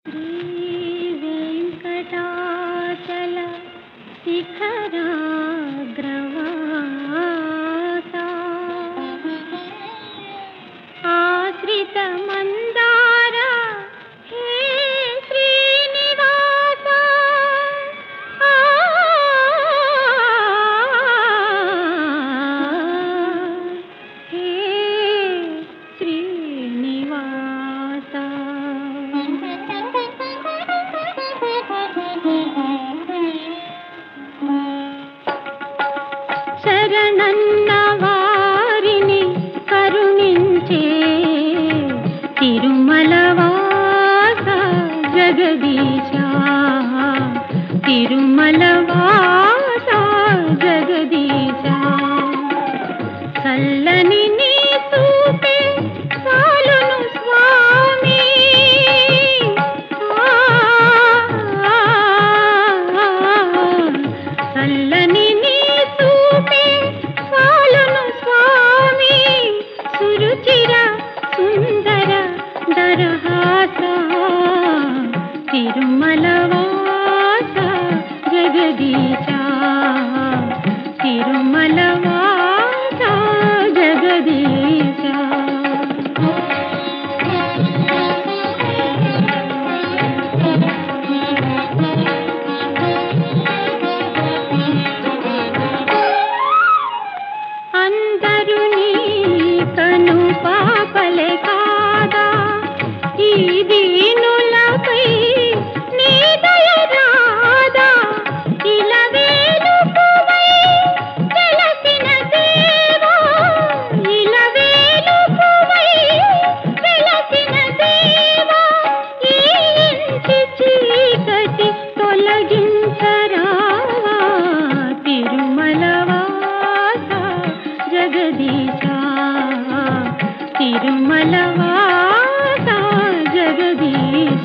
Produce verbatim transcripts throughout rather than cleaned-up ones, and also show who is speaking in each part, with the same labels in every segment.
Speaker 1: श्रीवेङ्कटाचल शिखराग्रवासा आश्रितमन्दार हे श्रीनिवासा आ, हे श्रीनिवासा శరణన్న వారిని కరుణించే తిరుమలవాస జగదీశ తిరుమలవాస జగదీశ చల్లని నీ చూపే చాలును స్వామి చల్లని నీ చూపే చాలును స్వామి సురుచిర సుందర దరహాస తిరుమలవాస జగదీశ తిరుమలవాస జగదీశ అందరూ నీ కను పాపలే కాదా ఈ దీనులపై నీ దయ రాదా ఇలవేలుపువై వెలసిన దేవా ఇలవేలుపువై వెలసిన దేవా ఈ ఇంటి చీకటి తొలగించరావా తిరుమలవాస జగదీశ తిరుమలవాస జగదీశ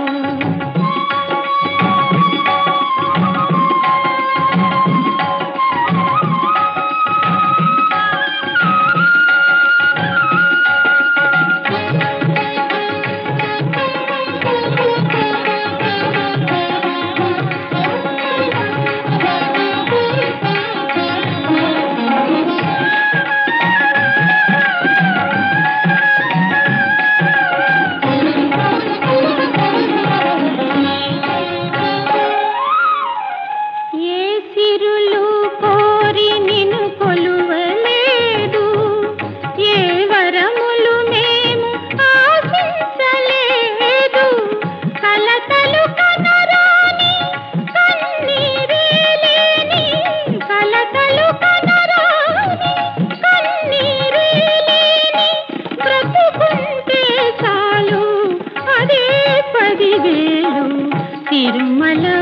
Speaker 1: ఏ సిరులు కోరి నిన్ను కొలువలేదు ఏ వరములు మేము ఆశించలేదు కలతలు కనరాని కన్నీరే లేని కలతలు కనరాని కన్నీరే లేని బ్రతుకుంటే చాలు అదే పదివేలు తిరుమల